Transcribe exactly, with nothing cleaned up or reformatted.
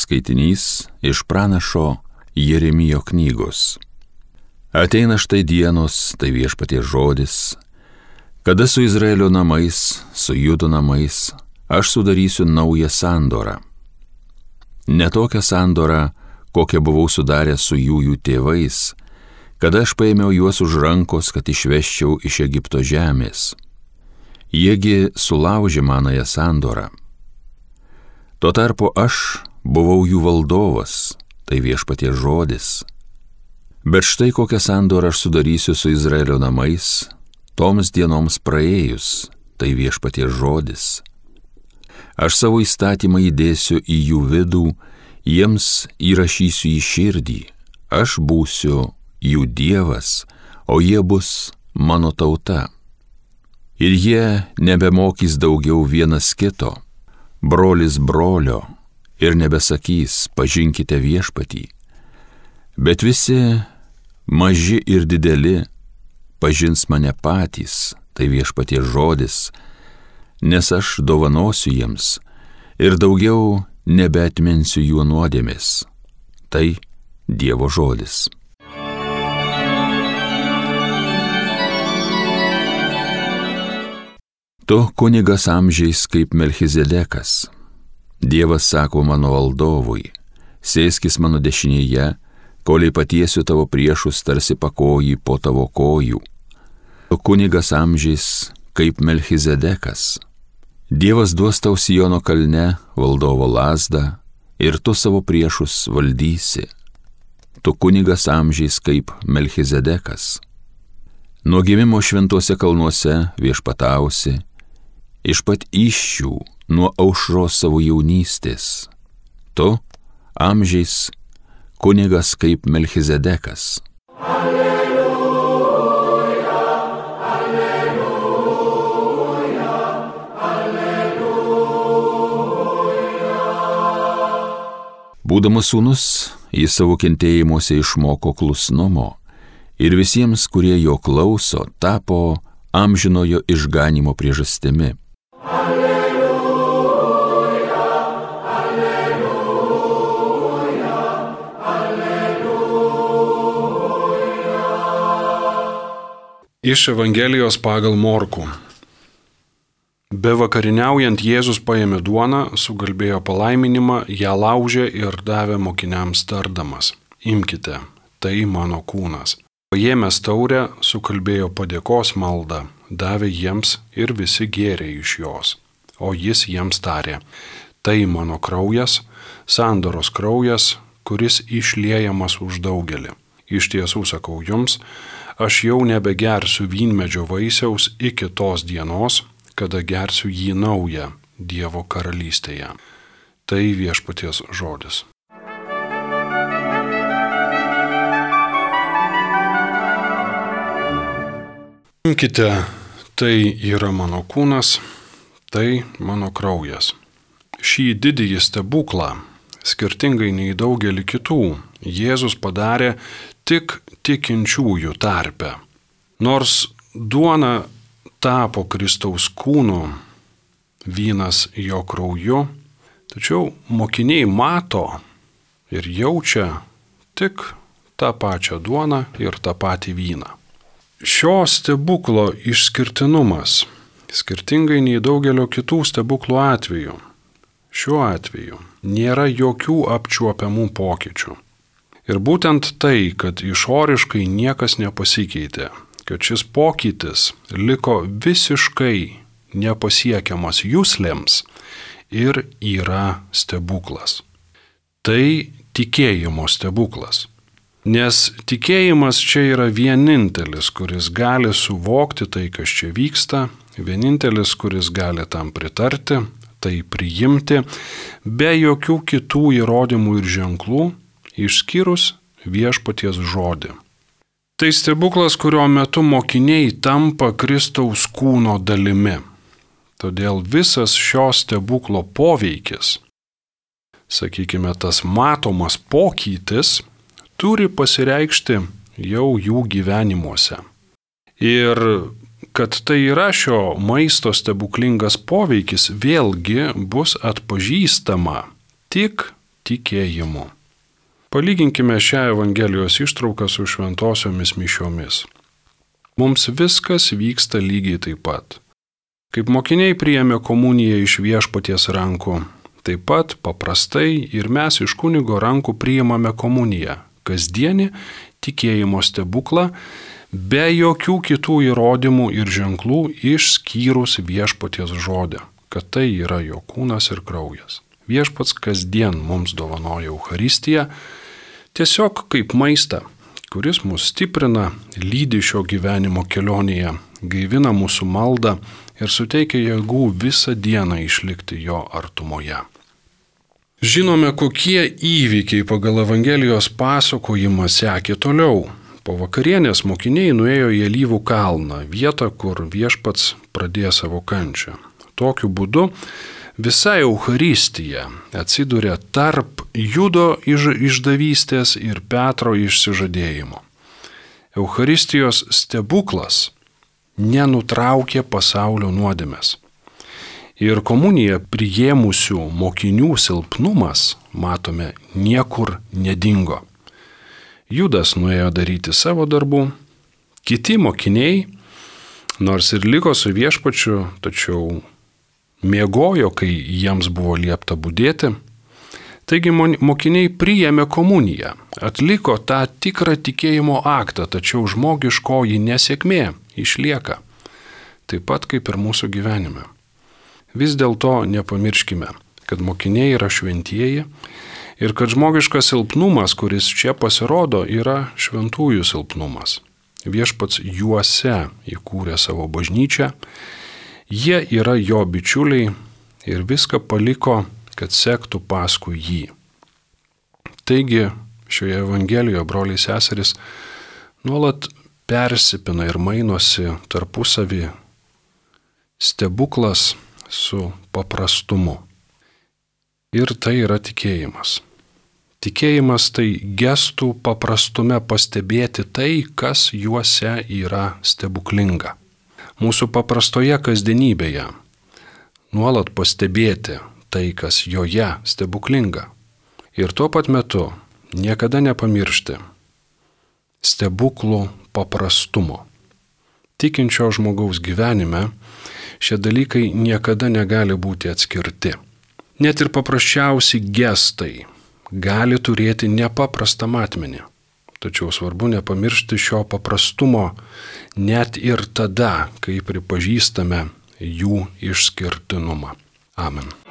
Skaitinys iš pranašo Jeremijo knygos. Ateina štai dienos, tai Viešpaties žodis, kada su Izraelio namais, su Judo namais, aš sudarysiu naują sandorą. Ne tokią sandorą, kokią buvau sudaręs su jų jų tėvais, kada aš paėmiau juos už rankos, kad išveščiau iš Egipto žemės. Jiegi sulaužė manąją sandorą. Tuo tarpu aš buvau jų valdovas, tai Viešpaties žodis. Bet štai kokią sandorą aš sudarysiu su Izraelio namais, toms dienoms praėjus, tai Viešpaties žodis. Aš savo įstatymą įdėsiu į jų vidų, jiems įrašysiu į širdį, aš būsiu jų Dievas, o jie bus mano tauta. Ir jie nebemokys daugiau vienas kito, brolis brolio, ir nebesakys, pažinkite Viešpatį. Bet visi, maži ir dideli, pažins mane patys, tai Viešpaties žodis, nes aš dovanosiu jiems ir daugiau nebeatminsiu jų nuodėmės. Tai Dievo žodis. Tu kunigas amžiais kaip Melchizedekas. Dievas sako mano valdovui, sėskis mano dešinėje, koliai patiesiu tavo priešus tarsi pakojį po tavo kojų. Tu kunigas amžiais kaip Melchizedekas. Dievas duos tau Siono kalne valdovo lazdą ir tu savo priešus valdysi. Tu kunigas amžiais kaip Melchizedekas. Nuo gimimo šventuose kalnuose viešpatausi, iš pat įsčių nuo aušros savo jaunystės. Tu amžiais kunigas kaip Melchizedekas. Alleluja, alleluja, alleluja. Būdamas sūnus, jis savo kentėjimuose išmoko klusnumo ir visiems, kurie jo klauso, tapo amžinojo išganymo priežastimi. Alleluja, alleluja, alleluja. Iš Evangelijos pagal Morkų. Bevakarieniaujant Jėzus paėmė duoną, sugalbėjo palaiminimą, ją laužė ir davė mokiniams tardamas: Imkite, tai mano kūnas. Paėmęs taurę, sukalbėjo padėkos maldą, davė jiems ir visi gėrė iš jos. O jis jiems tarė: Tai mano kraujas, sandoros kraujas, kuris išliejamas už daugelį. Iš tiesų sakau jums, aš jau nebegersiu vynmedžio vaisiaus iki tos dienos, kada gersiu jį naują Dievo karalystėje. Tai Viešpaties žodis. Imkite, tai yra mano kūnas, tai mano kraujas. Šį didįjį stebuklą, skirtingai nei daugelį kitų, Jėzus padarė tik tikinčiųjų tarpe. Nors duona tapo Kristaus kūnu, vynas jo krauju, tačiau mokiniai mato ir jaučia tik tą pačią duoną ir tą patį vyną. Šio stebuklo išskirtinumas, skirtingai nei daugelio kitų stebuklų atveju, šiuo atveju nėra jokių apčiuopiamų pokyčių. Ir būtent tai, kad išoriškai niekas nepasikeitė, kad šis pokytis liko visiškai nepasiekiamas juslėms, ir yra stebuklas. Tai tikėjimo stebuklas. Nes tikėjimas čia yra vienintelis, kuris gali suvokti tai, kas čia vyksta, vienintelis, kuris gali tam pritarti, tai priimti, be jokių kitų įrodymų ir ženklų, išskyrus Viešpaties žodį. Tai stebuklas, kurio metu mokiniai tampa Kristaus kūno dalimi. Todėl visas šio stebuklo poveikis, sakykime, tas matomas pokytis, turi pasireikšti jau jų gyvenimuose. Ir kad tai yra šio maisto stebuklingas poveikis, vėlgi bus atpažįstama tik tikėjimu. Palyginkime šią Evangelijos ištrauką su šventosiomis mišiomis. Mums viskas vyksta lygiai taip pat. Kaip mokiniai priėmė komuniją iš viešpaties rankų, taip pat paprastai ir mes iš kunigo rankų priimame komuniją, kasdienį tikėjimo stebuklą, be jokių kitų įrodymų ir ženklų išskyrus viešpaties žodį, kad tai yra jo kūnas ir kraujas. Viešpats kasdien mums dovanoja Eucharistiją tiesiog kaip maistą, kuris mus stiprina, lydi šio gyvenimo kelionėje, gaivina mūsų maldą ir suteikia jėgų visą dieną išlikti jo artumoje. Žinome, kokie įvykiai pagal Evangelijos pasakojimą sekė toliau. Po vakarienės mokiniai nuėjo į Alyvų kalną, vietą, kur viešpats pradėjo savo kančią. Tokiu būdu visa Eucharistija atsiduria tarp Judo išdavystės ir Petro išsižadėjimo. Eucharistijos stebuklas nenutraukė pasaulio nuodėmės. Ir komuniją priėmusių mokinių silpnumas, matome, niekur nedingo. Judas nuėjo daryti savo darbų, kiti mokiniai, nors ir liko su viešpačiu, tačiau miegojo, kai jiems buvo liepta budėti. Taigi mokiniai priėmė komuniją, atliko tą tikrą tikėjimo aktą, tačiau žmogiškoji nesėkmė išlieka, taip pat kaip ir mūsų gyvenime. Vis dėlto nepamirškime, kad mokiniai yra šventieji, ir kad žmogiškas silpnumas, kuris čia pasirodo, yra šventųjų silpnumas. Viešpats juose įkūrė savo bažnyčią, jie yra jo bičiuliai ir viską paliko, kad sektų paskui jį. Taigi šioje Evangelijoje broliai seserys nuolat persipina ir mainosi tarpusavį stebuklas su paprastumu. Ir tai yra tikėjimas. Tikėjimas tai gestų paprastume pastebėti tai, kas juose yra stebuklinga. Mūsų paprastoje kasdienybėje nuolat pastebėti tai, kas joje stebuklinga. Ir tuo pat metu niekada nepamiršti stebuklų paprastumo. Tikinčio žmogaus gyvenime šie dalykai niekada negali būti atskirti. Net ir paprasčiausi gestai gali turėti nepaprastą matmenį. Tačiau svarbu nepamiršti šio paprastumo net ir tada, kai pripažįstame jų išskirtinumą. Amen.